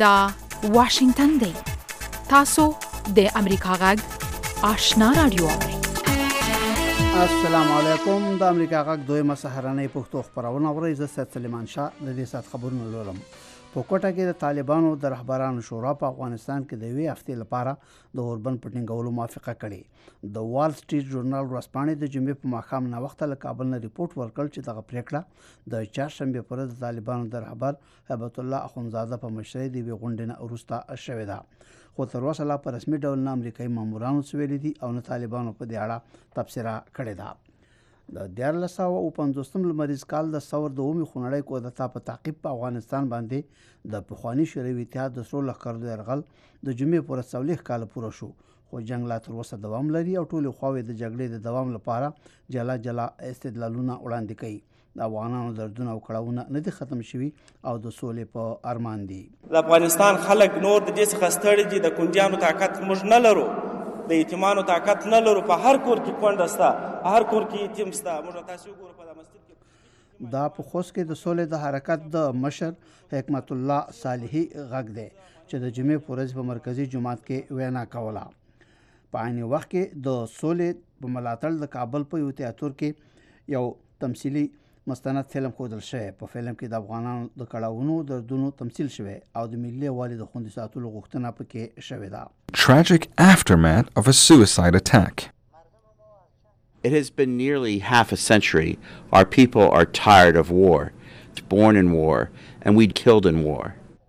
دا واشنگتن دی. تاسو د امریکا غږ آشنا رادیو اورئ. السلام علیکم. د امریکا غږ دویمه سهارنۍ پښتو خبرونه اورئ. زه سید سلیمان شاه د دې سات خبرونه لولم. په کوټه کې د طالبانو د رهبرانو شورا په افغانستان کې د یوې هفتې لپاره د اوربند په ټینګولو موافقه کړې. د وال سټریټ ژورنال ورځپاڼې د جمعې په ماښام ناوخته له کابل نه ریپورټ ورکړ چې دغه پریکړه د چهارشنبې پر ورځ د طالبانو د رهبر هیبت الله اخونزاده په مشرۍ د یوې غونډې نه وروسته شوې ده. خو تر اوسه لا په رسمي ډول نه امریکایي مامورانو څه ویلي دي او نه طالبانو په دې اړه تبصره کړې ده. د 1950 لمریز کال د ثور د اومي خونړۍ کودتا په تعقیب په افغانستان باندې د پخوانی شوروي اتحاد د سرو لښکرو د یرغل د جمعې پر 40 کال پوره شو، خو جنگ لا تر اوسه دوام لري او ټولې خواوې د جګړې د دوام لپاره جلا جلا استدلالونه وړاندې کوي. د افغانانو دردونه او کړاوونه نه دي ختم شوي او د سولې په ارمان دي. د افغانستان خلک نور د دې څخه ستړي دي. د کونډیانو طاقت موږ نه لرو، د یتیمانو طاقت نه لرو. په هر کور کې کونډه شته، هر کور کې یتیم شته. موږ تاسو وګورئ په مسجد کې دا په خوست کې د سولې د حرکت د مشر حکمت الله صالحي غږ دی چې د جمعې په ورځ په مرکزی جماعت کې وینا کوله. په عین وخت کې د سولې په ملاتړ د کابل په یو تیاتر کې یو تمثیلي مستند فلم ښودل شوی. په فلم کې د افغانانو د کړاوونو دردونو تمثیل شوی او د ملي یووالي د خوندي ساتلو غوښتنه پکې شوې ده. Tragic aftermath of a suicide attack. It has been nearly half a century. Our people are tired of war, born in war, and we'd killed in war.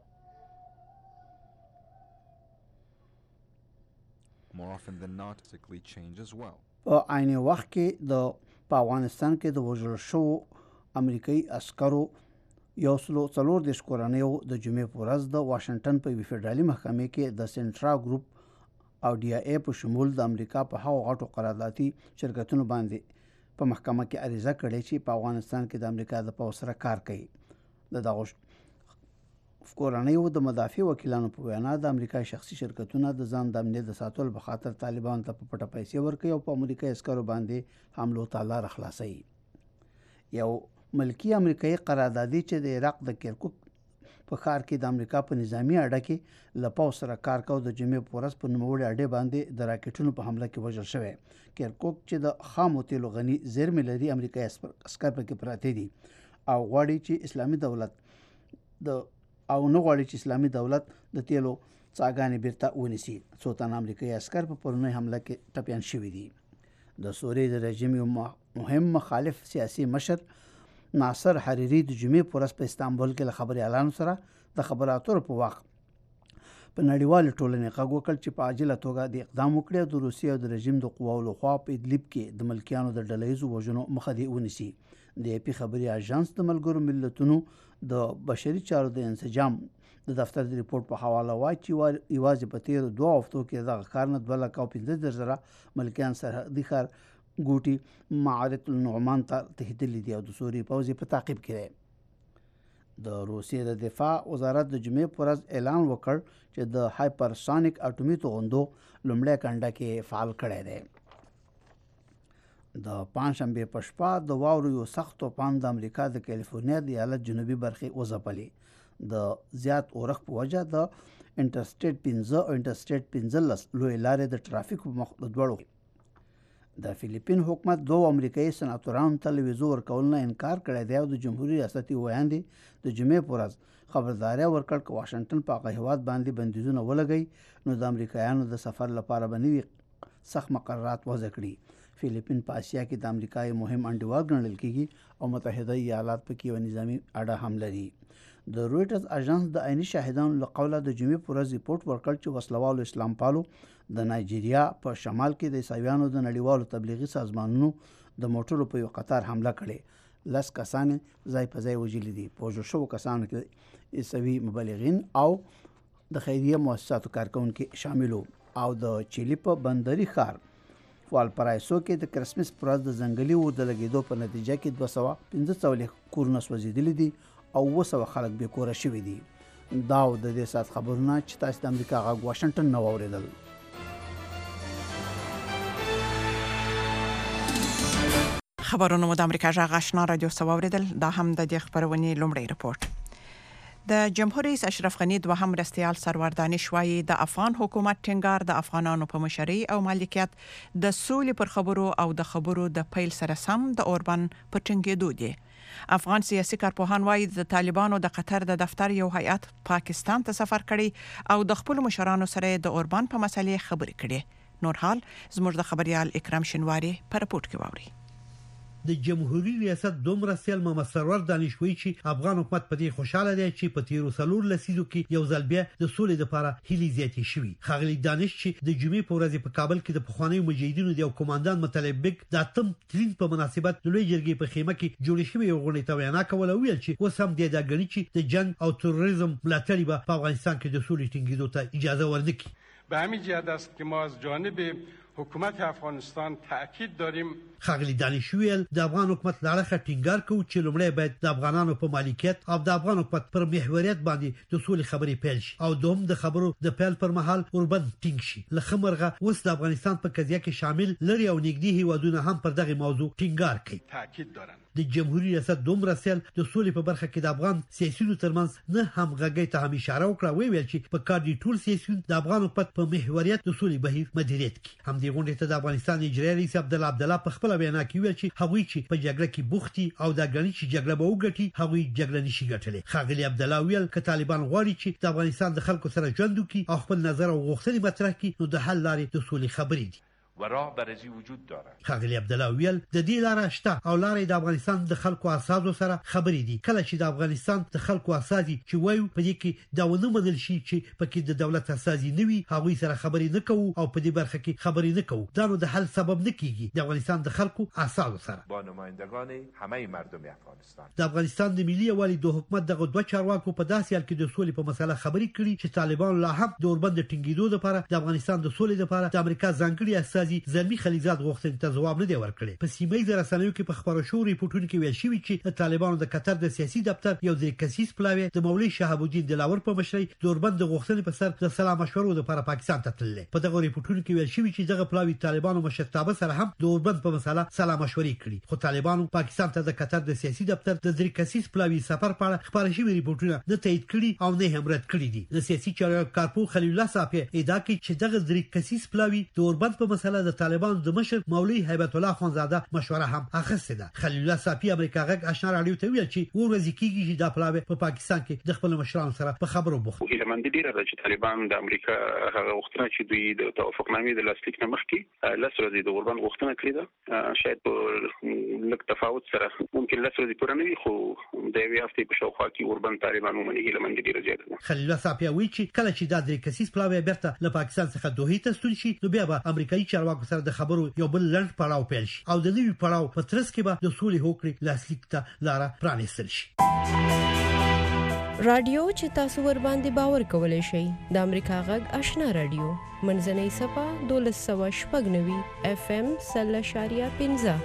More often than not, sickly change as well. په عین وخت کې په افغانستان کې د وژل شوو امریکایي عسکرو 140 کورنیو د جمعې په ورځ د واشنگټن په یوې فدرالي محکمې کې د سنټرا ګروپ او ډي ای په شمول د امریکا په هغو غټو قراردادي شرکتونو باندې په محکمه کې عریضه کړې چې په افغانستان کې د امریکا د پوځ سره کار کوي. د دغو کورنیو د مدافع وکیلانو په وینا د امریکایي شخصي شرکتونه د ځان د امنیت د ساتلو په خاطر طالبانو ته په پټه پیسې ورکوي او په امریکایي عسکرو باندې حملو ته لاره خلاصوي. یو ملکی امریکایي قراردادي چې د عراق د کرکوک په ښار کې د امریکا په نظامی اډه کې له پوځ سره کار کوي د جمعې په ورځ په نوموړي اډې باندې د راکټونو په حمله کې وژل شوی. کرکوک چې د خامو تیلو غني زیرمې لري امریکایي عسکر پکې پراته دي او غواړي چې اسلامي دولت د تیلو څاګانې بیرته ونیسي. څو تنه امریکایي عسکر په پرونی حمله کې ټپیان شوي دي. د سوریې د رژیم یو مهم مخالف سیاسي مشر ناصر حریری د جمعې په ورځ په استانبول کې له خبريالانو سره د خبراتو په وخت په نړیوال ټولنې غږ وکړ چې په عاجله توګه د اقدام وکړي د روسیې او د رژیم د قواو لخوا په ادلب کې د ملکیانو د ډلهیزو وژنو مخه دې ونیسي. د اپی خبري اژانس د ملګرو ملتونو د بشري چارو د انسجام د دفتر د ریپورت په حواله وایي چې یوازې په تیرو 2 هفتو کې دغه کار نه 2,15,000 ملکیان سرحدي ښار ګوټي معارض النعمان ته تهدیدلي دي او د سوریې پوځ په تعقیب کې دی. د روسیې د دفاع وزارت د جمعې په ورځ اعلان وکړ چې د هایپرسونیک اټومي توغندو لومړی کنډه کې فعال کړی دی. د پنځشنبې په شپه د واورو یو سخت طوفان د امریکا د کالیفورنیا د ایالت جنوبي برخې وځپلې. د زیات اورښت په وجه د انټرسټیټ 15 او انټرسټیټ 15 لوی لارې د ټرافیک په مخ دوړو. د فلیپین حکومت 2 امریکایي سناتورانو ته ویزو ورکول نه انکار کړی دی او د جمهوریت ریاستي ویاندې د جمعې په ورځ خبرداري ورکړ چې واشنگټن په هغه هیواد باندې بندیزونه ولګوي نو د امریکایانو د سفر لپاره به نوي سخت مقررات وضع کړي. فلیپین په اسیا کې د امریکای مهم انډیوال ګڼل کیږي او متحده ایالات پکې یو نظامی اډه هم لري. د رویټرز اژانس د عیني شاهدانو له قوله د جمعې په ورځ ریپورت ورکړ چې وسلوالو اسلام پالو د نایجیریا په شمال کې د عیسویانو د نړیوالو تبلیغي سازمانونو د موټرو په یو قطار حمله کړې. 10 کسان ځای په ځای وژلي دي. په وژل شوو کسانو کې عیسوي مبلغین او د خیریه مؤسساتو کارکونکي شامل او د چيلي په بندري ښار والپرایسو کې د کرسمس پر ورځ د ځنګلي اور د لګېدو په نتیجه کې 215 کورونه سوځېدلي دي او 200 خلک بې کوره شوي دي. دا د دې سات خبرونه چې تاسو د امریکا غږ واشنگټن نه واورېدل. خبرونه مو د امریکا غږ آشنا رادیو څخه واورېدل. دا هم د دې خبرونې لومړی رپورټ. د جمهور رئیس اشرف غنی دوهم مرستیال سرور دانش وایي د افغان حکومت ټینګار د افغانانو په مشرۍ او مالکیت د سولې پر خبرو او د خبرو د پیل سره سم د اوربن په ټینګېدو دی. افغان سیاسي کارپوهان وایي د طالبانو د قطر د دفتر یو هیئت پاکستان ته سفر کړي او د خپل مشرانو سره د اوربن په مسلې خبرې کړي. نور حال زموږ د خبريال اکرام شنواری په رپورت کې واوري. د جمهوریت ریاست دومره سیل محمد سرور دانش وایي چې افغان حکومت په دې خوشاله دی چې په تیرو سلور لسیزو کې یو ځل بیا د سولې لپاره هلي زیاتې شوي. خغلی دانش چې د جمعې په ورځ په کابل کې د پخوانیو مجاهدینو د کمانډان مطلب بیگ د اتم ترین په مناسبت د لوی جرګې په خیمه کې جوړ شوی یو غونډه ته وینا کوله ویل چې اوس هم د غنی چې د جنگ او تروریزم ملاتړي به په افغانستان کې د سولې ټینګېدو ته اجازه ورنکړي. به همین جهت است که ما از جانب حکومت افغانستان تاکید داریم. خغلی دانش ویل د افغان حکومت لاره ټینګار کوي چې لومړی باید د افغانانو په مالکیت او د افغان حکومت پر محوریت باندې د سولې خبرې پیل شي او دوم د خبرو د پیل پر مهال اوربند ټینګ شي. لخمرغه اوس د افغانستان په قضیه کې شامل لري او نږدې هیوادونه هم پر دغه موضوع ټینګار کوي. تاکید دارن د جمهوریت ریاست دومره سیل د سولې په برخه کې د افغان سیاسيونو ترمنځ نه هم غږی ته هم اشاره وکړه ویل چې په کار دي ټول سیاسيون د افغان حکومت په محوریت د سولې بهیر مدیریت کوي. هم د غونډې ته د افغانستان اجرایي رئیس عبدالله په خپل وینا کې ویل چې هغوی چې په جګړه کې بوختي او د غنی چې جګړه به وګټي هغوی جګړه نشي ګټلې. خغلی عبدالله ویل ک طالبان غواړي چې د افغانستان د خلکو سره ژوند وکړي او خپل نظر او غوښتنې مطرح کړي نو د حل لارې د سولې خبرې دي و راه برازی وجود دارد. خغلی عبدالله ویل د دې لاره شته او لارې د افغانستان د خلکو اساسو سره خبرې دي. کله چې د افغانستان د خلکو اساسي چې وایو په دې کې دا ونه منل شي چې پکې د دولت اساسي نه وي هغوی سره خبرې نه کوو او په دې برخه کې خبرې نه کوو. دا نو د حل سبب نه کیږي. د افغانستان د خلکو اساسو سره با نمایندگان همه مردم افغانستان د افغانستان د ملي یوالي د حکومت دغه دوه چارواکو په داسې حال کې د سولې په مسله خبرې کړي چې طالبان لا هم د اوربند ټینګېدو لپاره د افغانستان د سولې لپاره د امریکا ځانګړي اساسي زلمی خلیزات غوښتنې ته ځواب نه دی ورکړی. په سیمه رسنیو کې په خبرو شو ریپورتونو کې ویل شوی چې د طالبانو د قطر د سیاسي دفتر یو ځای کسیس پلاوی د مولوی شهاب الدین دلاور په مشرۍ د اوربند غوښتنې په سر د سلام مشورو لپاره پاکستان ته تللی. په دغه ریپورتونو کې ویل شوی چې دغه پلاوی طالبانو مشرتابه سره هم د اوربند په مسله سلام مشورې کړي. خو طالبانو پاکستان ته د قطر د سیاسي دفتر د ځای کسیس پلاوی سفر په اړه خبرې شوی ریپورتونه نه تایید کړي او نه هم رد کړي دي. د سیاسي چارو کارپو خلیل الله صاحب ادعا کوي چې دغه ځای کسیس پلاوی د اوربند په مسله د طالبانو د مشر مولوی هیبت الله خانزاده مشوره هم اخیسته ده. خلیل الله صافی امریکا غږ آشنا رادیو ته ویل چې ورځ کېږي چې دا پلاوی په پاکستان کې د خپل مشرانو سره په خبرو بوخت. هیله مند دي چې طالبان د امریکا هغه وختونه چې دوی د توافقنامې د لاسلیک نه مخکې لس ورځې د اوربند غوښتنه کړې ده. شاید په لږ تفاوت سره ممکن لس ورځې پوره نه وي خو د یوې هفتې په شاوخوا کې اوربند طالبان ومني. هیله مند دي زیاته. خلیل الله صافی وایي چې کله چې دا د کسیس پلاوی بیرته له پاکستان څخه دوحې ته ستون شي نو بیا به امریکایي چارواکو سره د خبرو یو بل لړ پړاو پیل شي او د نوي پړاو په ترڅ کې به د سولې هوکړې لاسلیک ته لاره پرانیستل شي. رادیو چې تاسو ور باندې باور کولای شئ د امریکا غږ آشنا رادیو منځنۍ صفه 1290 FM 0.15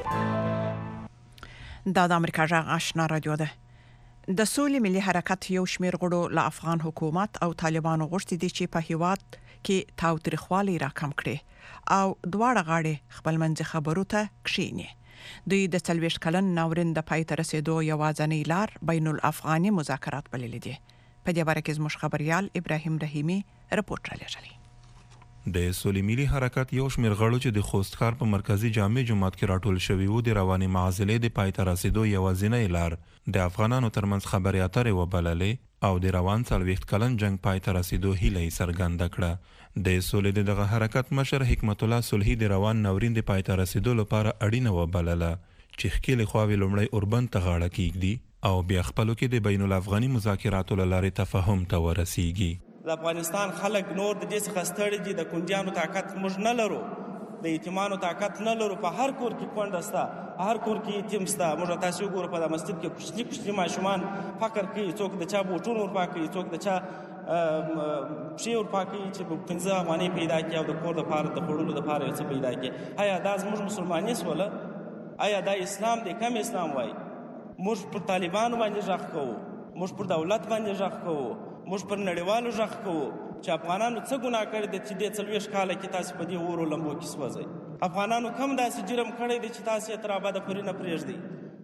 دا د امریکا غږ آشنا رادیو ده. د سولې ملي حرکت یو شمېر غړو له افغان حکومت او طالبانو غوښتي دي چې په هیواد کې تاوتریخوالی راکم کړي او دواړه غاړې خپل منځ خبرو ته کښیني. دوی د 40 کلن ناورین د پای ته رسیدو یوازینۍ لار بین الافغاني مذاکرات بللې دي. په دې باره کې زموږ خبريال ابراهیم رحیمی رپورټ را لېږلی. د سولې ملي حرکت یو شمېر غړو چې د خوستکار په مرکزی جامع جماعت کې راټول شوي وو د رواني معضلې د پای ته رسیدو یوازینۍ لار د افغانانو ترمنځ خبرې اترې وبللې او د روان 40 کلن جنگ پای ته رسیدو هیله یې څرګنده کړه. د سولې دغه حرکت مشر حکمت الله صلحي د روان ناورین د پای ته رسیدو لپاره اړینه وبلله چې ښکېلې خواوې لومړی اوربند ته غاړه کیږدي او بیا خپلو کې د بین الافغاني مذاکراتو له لارې تفاهم ته ورسیږي. د افغانستان خلک نور د دې څخه ستړي دي. د کونډیانو طاقت موږ نه لرو، د یتیمانو طاقت نه لرو. په هر کور کې کونډه سته، په هر کور کې یتیم سته. موږ تاسو وګورئ په مسجد کې کوچني ماشومان فقر کوي، څوک د چا بوټونه ورپاکوي، څوک د چا پښې ورپاکوي چې 15 افغانۍ پیدا کړي او د کور لپاره د خوړلو لپاره یو څه پیدا کړي. آیا دا زموږ مسلمانۍ سوله؟ آیا دا اسلام دی؟ کم اسلام وایي. موږ پر طالبانو باندې غږ کوو، موږ پر دولت باندې غږ کوو، موږ پر نړیوالو غږ کوو چې افغانانو څه ګناه کړی دی چې د 40 کاله کې تاسو په دې اورو لمبو کې سوځئ. افغانانو کم داسې جرم کړی دی چې تاسو یې تر ابده پورې نه پرېږدئ.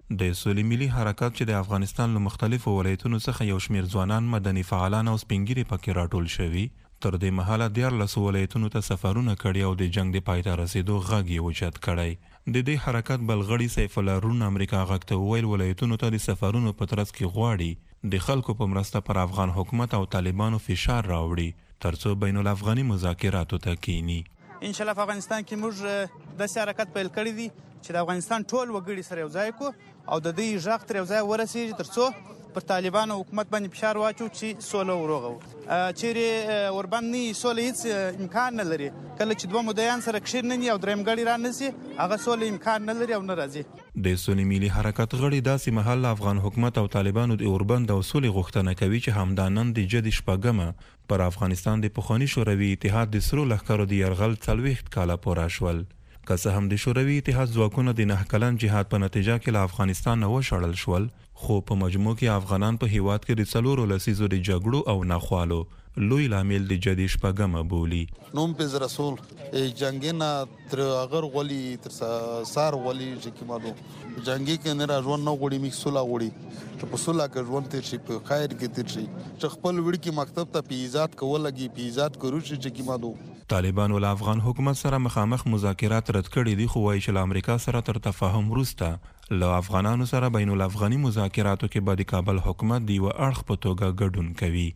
د سولې ملي حرکت چې د افغانستان له مختلفو ولایتونو څخه یو شمیر ځوانان، مدني فعالان او سپینګیري پکې راټول شوي، تر دې مهاله 14 ولایتونو ته سفرونه کړي او د جنگ د پای ته رسیدو غږ یې اوچت کړی. د دې حرکت بلغړي سیف الله رون امریکا غږ ته وویل ولایتونو ته د سفرونو په ترڅ کې غواړي د خلکو په مرسته پر افغان حکومت او طالبانو فشار راوړي ترڅو بین الافغاني مذاکراتو ته کینی. ان شاء الله په افغانستان کې موږ د حرکت پیل کړی دی چې د افغانستان ټول وګړي سره یو ځای کو او د دې ژغ تر یو ځای ورسیږي ترڅو پر طالبانو حکومت باندې فشار واچو چې سوله وروغو. چیرې ورباندې سوله هیڅ امکان نه لري. کله چې دوه مدعیان سره کښیر نه او دریم غړي را نسی هغه سوله امکان نه لري او نه راځي. د سولې ملي حرکت غړي داسې مهال افغان حکومت او طالبانو د اوربند او سولې غوښتنه کوي چې همدانن د جدي شپږمه پر افغانستان د پخوانی شوروي اتحاد د سرو لښکرو د یرغل 40 کاله پوره شول. که څه هم د شوروي اتحاد ځواکونه د 9 کلن جهاد په نتیجه کې له افغانستان نه وشړل شول، خو په مجموع کې افغانان په هیواد کې د 4 لسیزو د جګړو او ناخوالو لوی لامل د جدي شپږمه بولی. نوم په رسول جنگینا تر اگر غولي تر سار غولي چې کمالو جنگي کې نه راځون نو غوړي میکسولا غوړي چې په سولا کې ژوند تیر شي په خیر کې تیر شي چې خپل وړ کې مکتب ته پیزات کولګي پیزات کرو چې کمالو. طالبانو له افغان حکومت سره مخامخ مذاکرات رد کړي دي، خو وایي چې له امریکا سره تر تفاهم وروسته له افغانانو سره بین الافغاني مذاکراتو کې به د کابل حکومت د یوه اړخ په توګه ګډون کوي.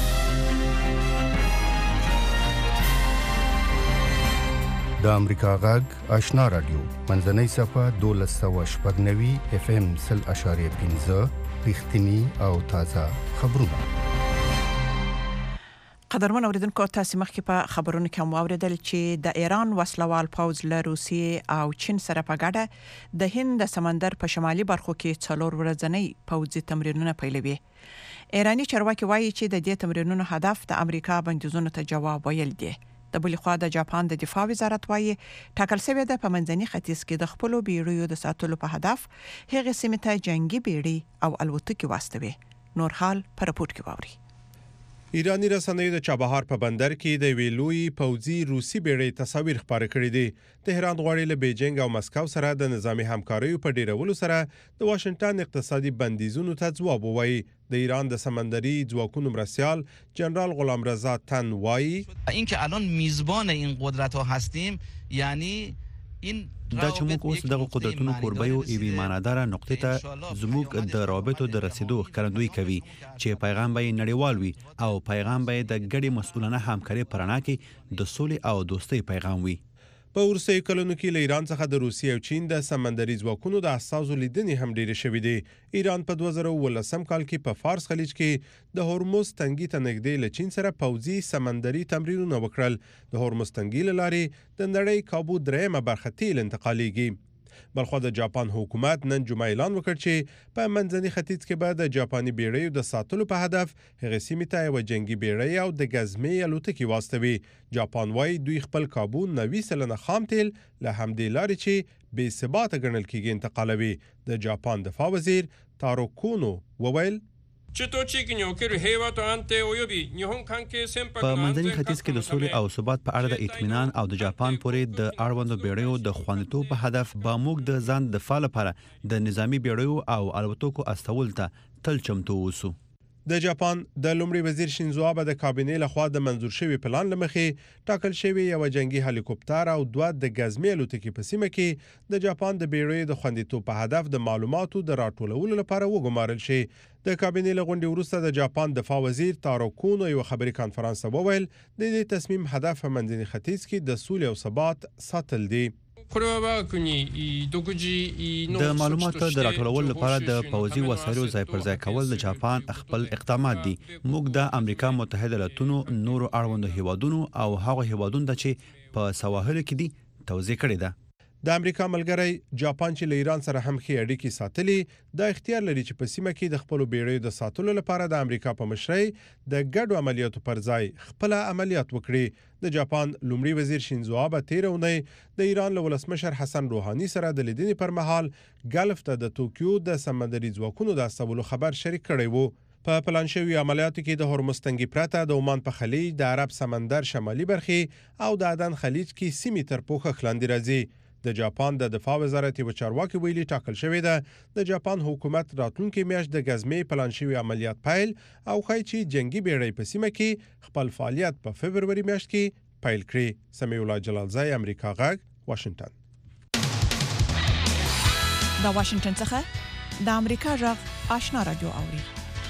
د امریکا غږ آشنا رادیو منځنۍ صفحه 1290 FM 0.5 رښتینی او تازه خبرونه. قدرمن اوریدونکو، تاسو مخکې په خبرونو کې هم واوریدل چې د ایران وسلوال پوځ له روسیې او چین سره په ګډه د هند د سمندر په شمالي برخو کې 4 ورځنی پوځي تمرینونه پیلوي. ایرانی چارواکي وایي چې د دې تمرینونو هدف د امریکا بندیزونو ته جواب ویل دي. د بل خوا د جاپان د دفاع وزارت وایي ټاکل شوی د پمنځني ختیځ کې د خپل بیړیو د ساتلو په هدف هغه سیمه ته جنگي بیړۍ او الوتکې واستوي. نور حال پر راپورټ کې واوري. ایرانی رسنیو د چابهار په بندر کې د ویلوی پوځي روسي بیړۍ تصاویر خپاره کړي دي. تهران غواړي له بیجینګ او مسکو سره د نظامی همکاریو په ډیرولو سره د واشنگټن اقتصادي بندیزونو ته ځواب ووایي. د ایران د سمندري ځواکونو مرستیال جنرال غلام رضا تن وایي اینکه الان میزبان این قدرت ها هستیم یعنی دا چې موږ اوس دغه قدرتونو کوربیو ایوي ماناداره نقطې ته زموږ د رابطو د رسیدو ښکارندوی کوي چې پیغام به نړیوال وي او پیغام به د ګډې مسؤلانه همکارۍ پرانا کې د سولې او دوستۍ پیغام وي. په وروستیو کلونو کې له ایران څخه د روسیې او چین د سمندري ځواکونو د اساسو لیدنې هم ډېرې شوې دي. ایران په 2018 کال کې په فارس خلیج کې د هورموز تنګي ته نږدې له چین سره پوځي سمندري تمرینونه وکړل. د هورموز تنګي له لارې د نړۍ کابو درېمه برخه تیل انتقالیږي. بلخو د جاپان حکومت نن جمعه اعلان وکړ چې په منځني ختیځ کې به د جاپاني بیړیو د ساتلو په هدف هغه سیمې ته یو جنگي بیړۍ او د ګزمې الوتکې واستوي. جاپان وايي دوی خپل کابو 90% خام تیل له همدې لارې چې بې ثباته ګڼل کېږي انتقالوي. د جاپان دفاع وزیر تارو کونو وویل په منځني ختیځ کې د سولې او ثبات په اړه د اطمینان او د جاپان پورې د اړوندو بیړیو د خوندیتوب په هدف به موږ د ځان دفاع لپاره د نظامی بیړیو او الوتکو استول ته تل چمتو اوسو. د جاپان د لومړي وزیر شینزو آبه د کابینې لخوا د منظور شوی پلان لمخې ټاکل شوی یو جنگي هلیکوپټر او 2 د ګزمې الوتکې په سیمه کې د جاپان د بیړیو د خوندیتوب په هدف د معلوماتو د راټولولو لپاره وګمارل شي. د کابینې لغونډې وروسته د جاپان دفاع وزیر تارو کونو یو خبري کانفرنس وویل د دې تصمیم هدف منځني ختیځ کې د سولې او ثبات ساتل دي. د معلوماتو د راټولولو لپاره د پوځي وسایلو ځای پر ځای کول د جاپان خپل اقدامات دي. موږ د امریکا متحده ایالاتونو نورو اړوندو هیوادونو او هغه هیوادونو چې په سواحل کې دي توضیح کړې ده. د امریکا ملګری جاپان چې له ایران سره هم ښې اړیکې ساتلي د اختیار لري چې په سیمه کې د خپل بیړیو د ساتلو لپاره د امریکا په مشرۍ د ګډو عملیاتو پر ځای خپل عملیات وکړي. د جاپان لومړي وزیر شینزو آبه تیر اونۍ د ایران له ولسمشر حسن روحاني سره د لیدنې پر مهال ګلف ته د توکیو د سمندري ځواکونو د استولو خبر شریک کړی وو. په پلان شوی عملیاتو کې د هورموز تنګي پرته د عمان په خلیج د عرب سمندر شمالي برخې او د عدن خلیج کې سیمې تر پوښښ لاندې راځي. د جاپان د دفاع وزارت یو چارواکي ویلي ټاکل شوې ده د جاپان حکومت راتلونکي میاشت د غزمې پلان شوی عملیات پیل او خای چې جنگي بیړۍ په سیمه کې خپل فعالیت په فبرवरी میاشت کې پیل کړي. سمیع الله جلالزای، امریکا غږ، واشنگټن. د واشنگټن څخه د امریکا غږ آشنا رادیو اوري.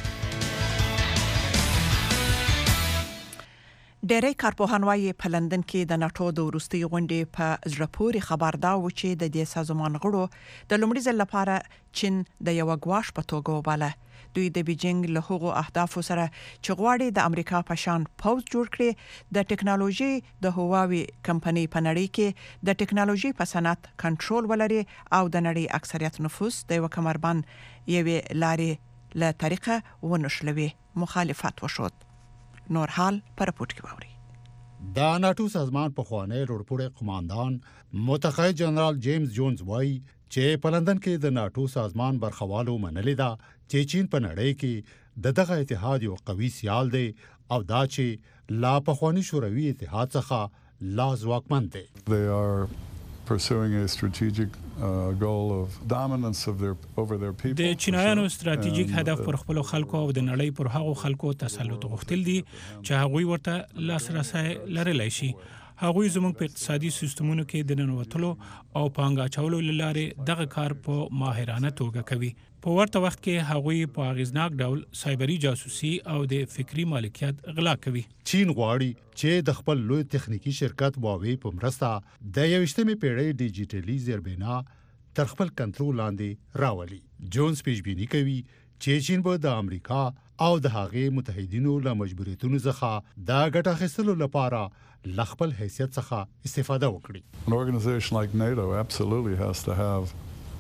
ډېری کارپوهان وايي په لندن کې د ناتو د وروستي غونډې په زړه پورې خبر دا و چې د دې سازمان غړو د لومړي ځل لپاره چین د یو غواش په توګه وباله. دوی د بیجینګ له هغو اهدافو سره چې غواړي د امریکا په شان پوز جوړ کړي د ټکنالوژي د هواوی کمپنۍ په نړۍ کې د ټکنالوژي په صنعت کنټرول ولري او د نړۍ اکثریت نفوس د یو کمربند یوې لارې له طریقه ونشلوي. مخالفت وشود. نور حال پر پورت کې ووري. د ناتو سازمان په خوانی روړپوړې قوماندان متقاعد جنرال جیمز جونز وایي چې په لندن کې د ناتو سازمان برخوالو منلې ده چې چین په نړۍ کې دغه اتحاد یو قوي سیال دی او دا چې لا په خوانی شوروي اتحاد څخه لا ځواکمن دی. They are pursuing a strategic goal of dominance of over their people. د چینایانو ستراتیژیک هدف پر خپل خلکو او د نړۍ پر هغو خلکو تسلط غوښتل دي چې هغوی ورته لاسرسي لرلی شي. هغوی زموږ په اقتصادي سیستمونو کې د ننوتلو او پانګه اچولو لارې دغه کار په ماهرانه توګه کوي. په ورته وخت کې هغوی په اغیزناک ډول سایبري جاسوسي او د فکری مالکیت غلا کوي. چین غواړي چې د خپل لوی تخنیکی شرکت واوی په مرسته د 21مې پیړۍ ډیجیټلي زیربنا تر خپل کنټرول لاندې راولي. جونز پیشبینی کوي چې چین به د امریکا او د هغې متحدینو له مجبوریتونو څخه د ګټه اخیستلو لپاره له خپل حیثیت څخه استفاده وکړي. An organization like NATO absolutely has to have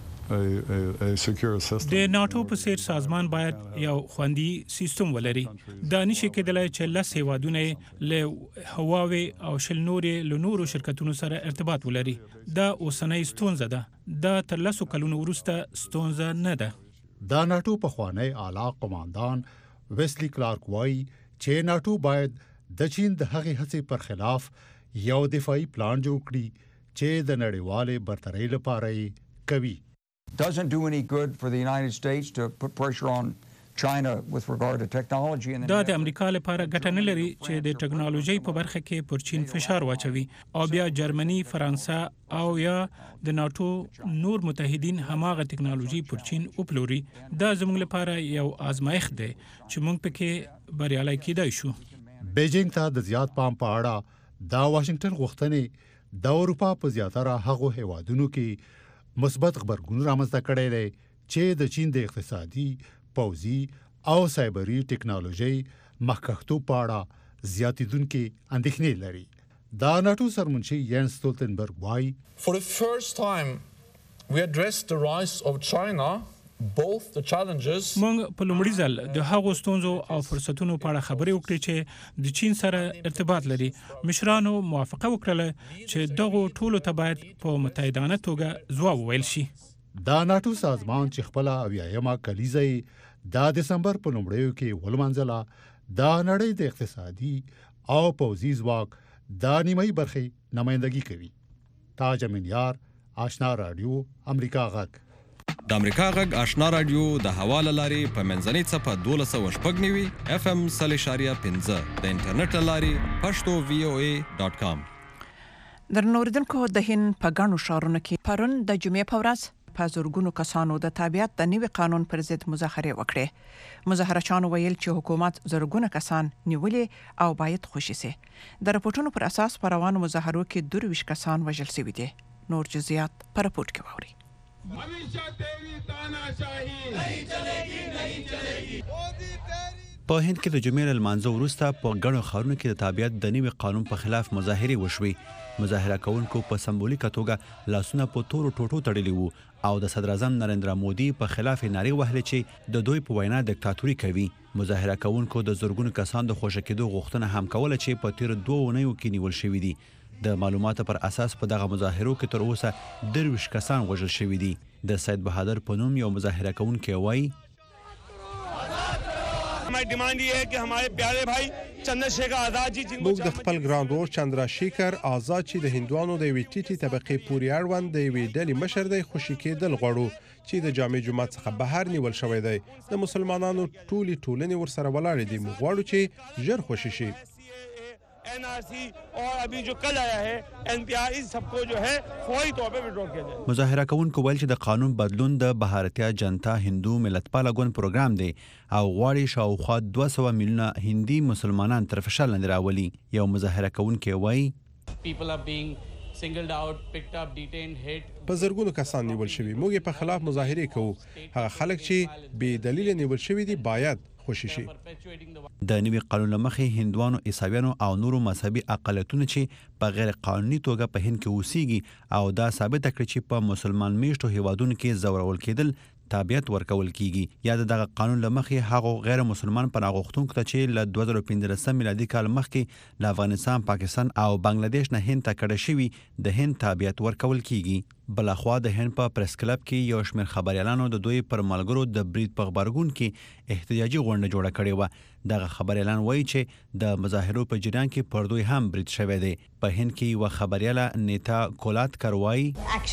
a secure system. د ناتو په څیر سازمان باید یو خوندي سیستم ولري. دا نشي کېدلای چې له سیوادونه له هواوی او شل نورو شرکتونو سره ارتباط ولري. دا اوسنۍ ستونزه ده. دا تر لسو کلونو وروسته ستونزه نه ده. دا ناتو په خوانی اعلی قوماندان ویسلی کلارک وایي چې ناتو باید د چین د هغې هڅې پر خلاف یو دفاعي پلان جوړ کړي چې د نړیوالې برترۍ لپاره یې کوي. Doesn't do any good for the United States to put pressure on China with regard to technology. دا د امریکا لپاره ګټه نه لري چې د ټکنالوژي په برخه کې پر چین فشار واچوي او بیا جرمني، فرانسه او یا د ناتو نور متحدین هماغه ټکنالوژي پر چین وپلوري. دا زموږ لپاره یو آزمایښت دی چې موږ پکې بریالي کېدای شو. بیجینګ ته د زیات پام په اړه دا واشنگټن غوښتنې د اروپا په زیاتره هغو هیوادونو کې مثبت خبرګون رامنځته کړی دی چې د چین د اقتصادي، پوځي او سایبري ټکنالوژي مخکښتوب په اړه زیاتېدونکې اندېښنې لري. دا ناتو سرمنشي ینس ستولتنبرګ وایي For the first time we addressed the rise of China, both the challenges. موږ په لومړي ځل د هغو ستونزو او فرصتونو په اړه خبرې وکړې چې د چین سره ارتباط لري. مشرانو موافقه وکړه چې دغه ټولو ته باید په متحدانه توګه ځواب وویل شي. دا ناتو سازمان چې خپل 80مه کلیزه د دسمبر په لومړیو کې ولمنځله دا نړۍ د اقتصادي او پوځي ځواک د نیمایي برخې نمائندګي کوي. تاج امینیار، آشنا رادیو، امریکا غږ. د امریکا غږ آشنا رادیو د حواله لاري په منځنۍ صفه 1290 FM 3.15 د انټرنیټ لاري pashto.voa.com. در نوردونکو د هند په ګڼو ښارونو کې پرون د جمعې په ورځ په زورګونو کسانو د تابعیت د نوي قانون پر ضد مظاهره وکړه. مظاهرچیانو ویل چې حکومت زورګونه کسان نیولې او باید خوشي سي. د راپورټونو پر اساس په روانو مظاهرو کې 22 کسان وژل شوي دي. نور جزئیات په راپورټ کې ووري. په هند کې د جمعې لمانځه وروسته په ګڼو ښارونو کې د تابعیت د نوي قانون په خلاف مظاهرې وشوې. مظاهره کوونکو په سمبولیکه توګه لاسونه په تورو ټوټو تړلي وو او د صدر اعظم نریندرا مودي په خلاف نارې وهلې چې د دوی په وینا دیکتاتوري کوي. مظاهره کوونکو د زورګونو کسان د خوشی کېدو غوښتنه هم کوله چې په تیر 2 اونیو کې نیول شوي دي. د معلوماتو پر اساس په دغه مظاهرو کې تر اوسه 23 کسان وژل شوي دي. د سید بهادر په نوم یو مظاهره کوونکی وایي हमारी डिमांड ये है कि हमारे प्यारे भाई चंद्रशेखर आजाद जी موږ د خپل ګران ورور چندرشیکر آزاد چې د هندوانو د یوې ټیټې طبقې پورې اړوند د یوې ډلې مشر دی خوشي کېدل غواړو چې د جامع جماعت څخه بهر نیول شوی دی د مسلمانانو ټولنې ورسره ولاړې دي موږ غواړو چې ژر خوشي شي एनआरसी और अभी जो कल आया है एनपीआर इस सबको जो है फौरी तौर पे विड्रॉ किया जाए مظاهره کوونکو ویل چې د قانون بدلون د بهارتیا جنتا هندو ملتپاله ګوند پروګرام دی او غواړي شاوخوا 200 میلیونه هندي مسلمانان تر فشار لاندې راولي یو مظاهره کوونکی وایي people are being singled out picked up detained hit په زرګونو کسان نیول شوي موږ په خلاف مظاهره کوو هغه خلک چې بې دلیل نیول شوي دي باید خوشي شي د نوي قانون لمخې هندوانو عیسویانو او نورو مذهبي اقلیتونو چې په غیر قانوني توګه په هند کې اوسېږي او دا ثابت کړي چې په مسلمان میشتو هیوادونو کې زورول کېدل تابعیت ورکول کیږي یا دغه قانون لمخې هغه غیر مسلمان پناه غوښتونکو ته چې له 2015 میلادي کال مخکې له افغانستان پاکستان او بنگلاديش نه هند ته کډه شوي د هند تابعیت ورکول کیږي بلخوا د هند په پریس کلب کې یو شمېر خبريالانو د دوی پر ملګرو د برید په خبرګون کې احتجاجي غونډه جوړه کړې و دغه خبريالان وایي چې د مظاهرو په جریان کې پر دوی هم برید شوی دی په هند کې یو خبرياله نیتا کولات کروای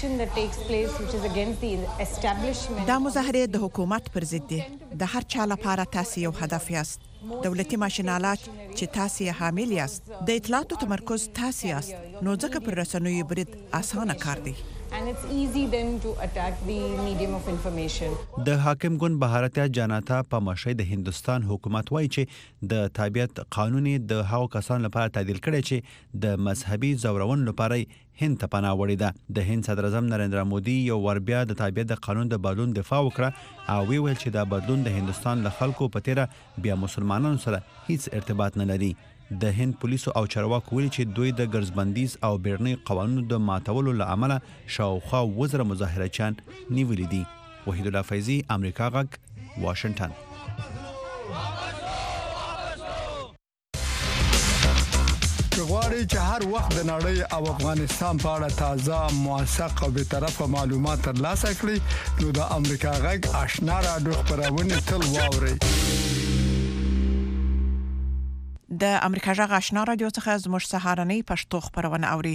دا مظاهره د حکومت پر ضد دي د هر چا لپاره تاسو یو هدف یاست دولتي ماشینالات چې تاسو یې حامل یاست د اطلاعاتو تمرکز تاسو یاست نو ځکه پر رسنیو برید اسانه کار دی and it's easy then to attack the medium of information. د حاکم ګوند بهارتیا جنتا په مشرۍ د هندستان حکومت وایي چې د تابعیت قانون د هغو کسانو لپاره تعدیل کړي چې د مذهبي زورونو لپاره هند ته پناه وړي ده د هند صدر اعظم نریندرا مودي یو ور بیا د تابعیت د قانون د بدلون دفاع وکړه او ویل چې دا بدلون د هندستان له خلکو په تیره بیا مسلمانانو سره هیڅ ارتباط نه لري د هند پولیسو او چارواکو ویلي چې دوی د ګرځبندیز او بیرنی قوانینو د ماتولو له امله شاوخوا وزره مظاهرچیان نیولي دي وحید الله فیضی امریکا غږ واشنگټن غواړئ چې هر وخت د نړۍ او افغانستان په اړه تازه موثق او به طرفه معلومات ترلاسه کړئ نو د امریکا غږ آشنا رادیو خبرونه تل واورئ د امریکا غږ آشنا رادیو څخه زموږ سهارنۍ پښتو خبرونه اوري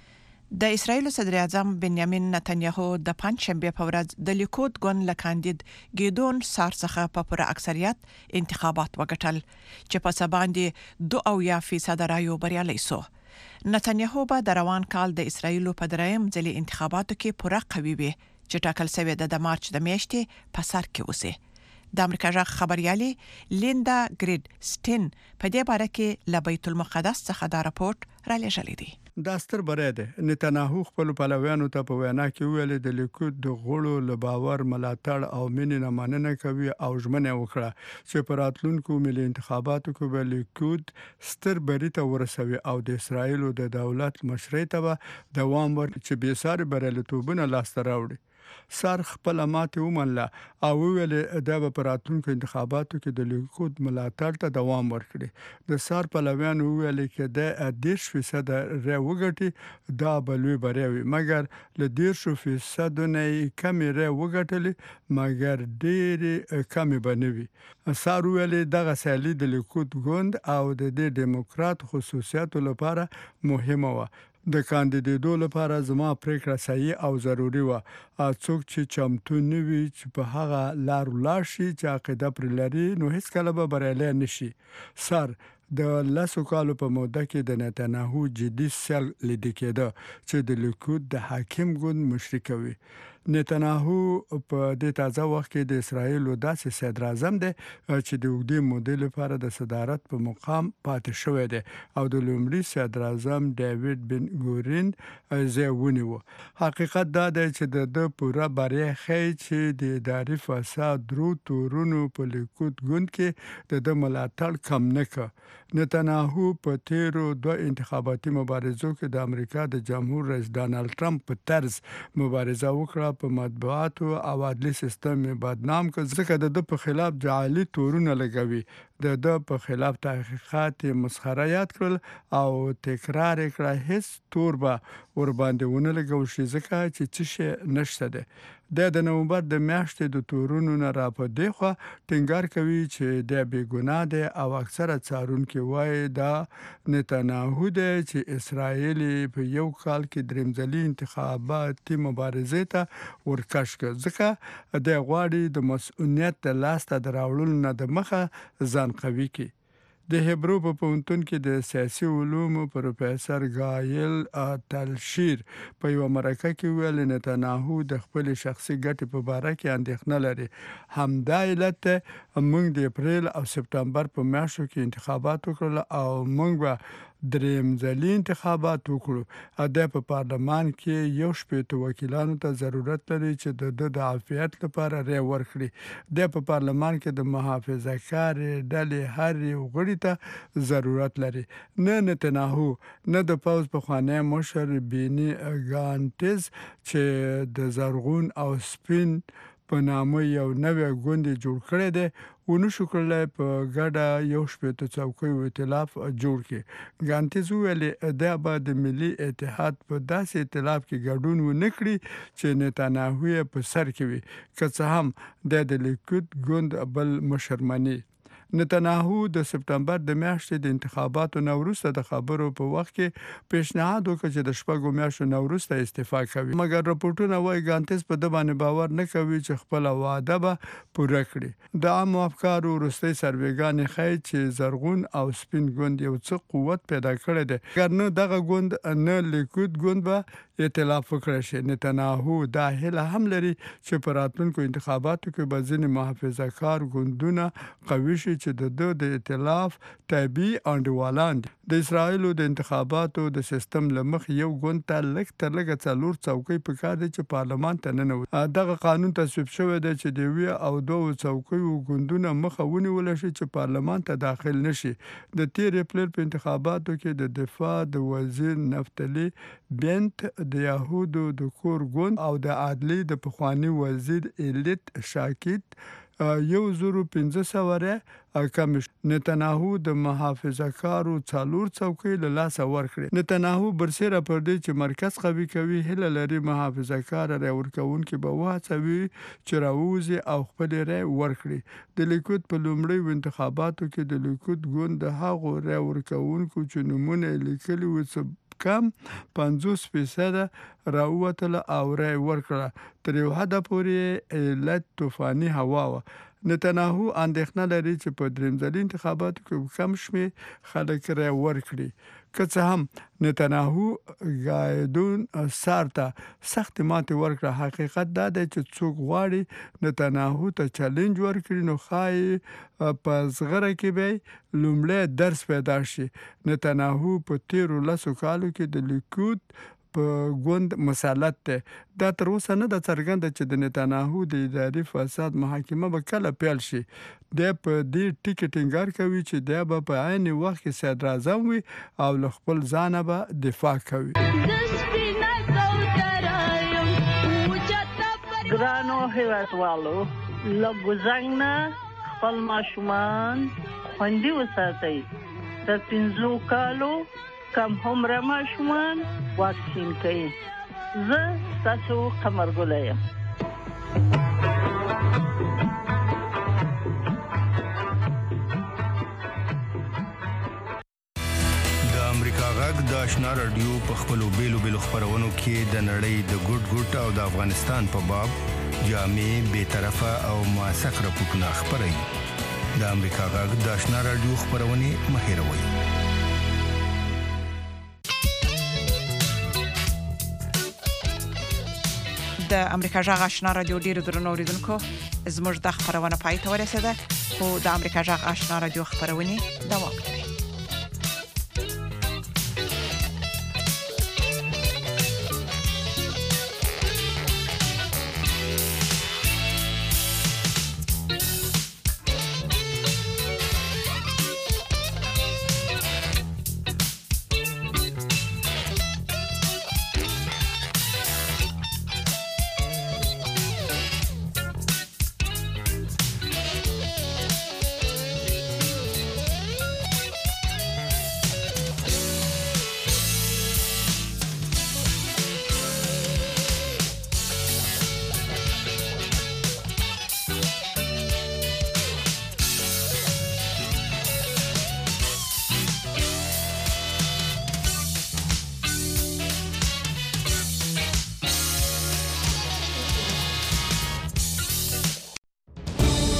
د اسرایل صدر اعظم بنیامین نتنیاهو د پنځشنبه په ورځ د لیکود ګوند له کاندید ګیدون سار څخه په پوره اکثریت انتخابات وګټل چې په سباندې 2% رایو بریالي سو نتنیاهو به د روان کال د اسرایل په دریم ځلې انتخاباتو کې پوره قوي وي چې ټاکل شوی د مارچ د میاشتې په سر کې اوسه د امریکا غږ خبريالي لیندا ګریډ سټین په دې باره کې له بیت المقدس څخه دا راپورټ را لېږلی دی دا ستر بری ده نتنیاهو خپل پلویانو ته په وینا کې ویل د لیکود د غړو له باور ملاتړ او مینې نه مننه کوي او ژمنه وکړه چې په راتلونکو ملي انتخاباتو کې به لیکود ستر بری ته ورسوي او د اسرایل د دولت مشرۍ ته دوام ورکړي چې به ساري بریالیتوبونه لاسته راوړي سار خپل ماته ومنله او ویل دا به په راتلونکو انتخاباتو کې د لیکود ملاتړ ته دوام ورکړي د سار پلویان ویل چې د 10% رای وګټي دا بلوي بریوي مګر له 10% نه کم رای وګټلې مګر ډېر کم بنوي سار ویل دغه سالي د لیکود ګوند او د ډیموکرات خصوصیاتو لپاره مهمه و د کاندیدېدو لپاره زما پریکړه صحیح او ضروری و څوک چې چمتو نوي چې په هغه لار ولاړ شي چې عقیده پر لري نو هیڅ کله به بریالی نشي سر د لاسو کالو په موده کې د نتنیاهو جدي سیل لیدل کېده چې د لیکود د حاکم ګوند مشري کوي نتنیاهو په دې تازه وخت کې د اسرایل داسې صدر اعظم دی چې د وګړي مودې لپاره د صدارت په مقام پاتې شوی دی او د لومړي صدر اعظم ډیوډ بن ګورین ځایونه و حقیقت دا دی چې د پوره بریا خی چې د اداري فساد درو تورونو په لیکود ګوند کې د ملاتړ کم نه ک نتنیاهو په تیرو دوه انتخاباتي مبارزو کې د امریکا د جمهور رئیس ډانلډ ټرمپ په طرز مبارزه وکړه په مطبوعاتو او عدلي سیستم بدنام کړ ځکه د په خلاف جعلي تورونه لګوي د په خلاف تحقیقات مسخره یاد کړل او تکرار کړه هیڅ تور به ور باندې ونه لګول شي ځکه چې څه نشته ده د نومبر د میاشتې د تورونو نه را په دی خوا ټینګار کوي چې د بیګناه دی او اکثره څارونکي وایي دا نتنیاهو دی چې اسرائیل په یو کال کې درېمځلي انتخاباتي مبارزې ته ورکش کړ ځکه د غواړي د مسؤلیت د لاسته د راوړلو نه د مخه ځان قوي کړي. د هبرو په پوهنتون کې د سیاسي علومو پروفیسور ګایل تلشیر په یو مرکه کې ویل نتنیاهو د خپل شخصي ګټې په باره کې اندېښنه لري. همدا علت موږ د اپریل او سپتمبر په میاشتو کې انتخابات وکړل او موږ به درېمځلي انتخابات وکړو. د په پارلمان کې یو شپېته وکیلانو ته ضرورت لري چې د عافیت لپاره رای ورکړي. د په پارلمان کې د محافظه کار ډلې هر یو غړي ته ضرورت لري. نه نتنیاهو نه د پوز پخوانی مشر بینی ګانټز چې د زرغون او سپین په نامه یو نوی ګوند جوړ کړی دی ونشو کړلی په ګډه یو شپېته څوکیو ائتلاف جوړ کړي. ګانټز وویلې دا به د ملي اتحاد په داسې ائتلاف کې ګډون ونه کړي چې نتنیاهو یې په سر کې وي که څه هم د لیکود ګوند بل مشر مني. نتنیاهو د سپتمبر د میاشتې د انتخاباتو نه وروسته د خبرو په وخت کې پیشنهاد وکړ چې د شپږو میاشتو نه وروسته استعفا کوي. مګر راپورټونه وایي ګانټز په ده باندې باور نه کوي چې خپله وعده به پوره کړي. د عامو افکارو وروستۍ سروېګانې ښایي چې زرغون او سپین ګوند یو څه قوت پیدا کړی دی. اگر نه دغه ګوند نه لیکود ګوند به ائتلاف وکړی شي. نتنیاهو دا هیله هم لري چې په راتلونکو انتخاباتو کې به ځینې محافظه کار ګوندونه قوي شي چې د ائتلاف طبیعي انډیوالان دي. د اسرائیلو د انتخاباتو د سیستم له مخې یو ګوند ته لږ تر لږه 4 څوکۍ پکار دي چې پارلمان ته ننوځي. دغه قانون تصویب شوی دی چې د یوې او 2 څوکیو ګوندونه مخه ونیولی شي چې پارلمان ته داخل نشي. د تیر اپریل په انتخاباتو کې د دفاع د وزیر نفتالي بنت د یهودو د کور ګوند او د عدلیې د پخوانی وزیر ایلیت شاکیت 1500 کم. نتنیاهو د محافظه کارو 4 څوکۍ له لاسه ورکړي. نتنیاهو برسېره پر دې چې مرکز قوي کوي هیله لري محافظه کار رای ورکوونکي به وهڅوي چې راووځي او خپل رای ورکړي. د لیکود په لومړیو انتخاباتو کې د لیکود ګوند د هغو رای ورکوونکو چې نومونه یې لیکلي وو کم 50% راووتله او رای ورکړه. تر یو حده پورې علت طوفاني هوا وه. نتنیاهو اندېښنه لري چې په درېمځلي انتخاباتو کې کم شمېر خلک رای ورکړي. که څه هم نتنیاهو ګایدون سار ته سخت ماتې ورکړه. حقیقت دا دی چې څوک غواړي نتنیاهو ته چلنج ورکړي نو ښایي په زغره کې به لومړی درس پیدا شي. نتنیاهو په تیرو 10 کالو کې د لیکود په ګوند مسلط دی. دا تر اوسه نه ده څرګنده چې د نتنیاهو د اداري فساد محاکمه به کله پیل شي. دی په دې ټکي ټینګار کوي چې دی به په عین وخت کې صدر اعظم وي او له خپل ځانه به دفاع کوي. ګرانو هیوادوالو له ګوزنګ نه خپل ماشومان خوندي وساتئ. تر 15 کالو کم عمره ماشومان واکسین کوي. زه ستاسو قمرګله یم. د امریکا غږ د آشنا رادیو په خپلو بیلو خپرونو کې د نړۍ د ګډ او د افغانستان په باب جامع بې طرفه او موثق راپورټونه خپروي. د امریکا غږ د آشنا رادیو خپرونې مه هېروئ. د امریکا جغ آشنا رادیو ډیرو درنو اوریدونکو زموږ د خبرونه پای ته ورسیده. خو د امریکا جغ آشنا رادیو خبرونه دوام لري.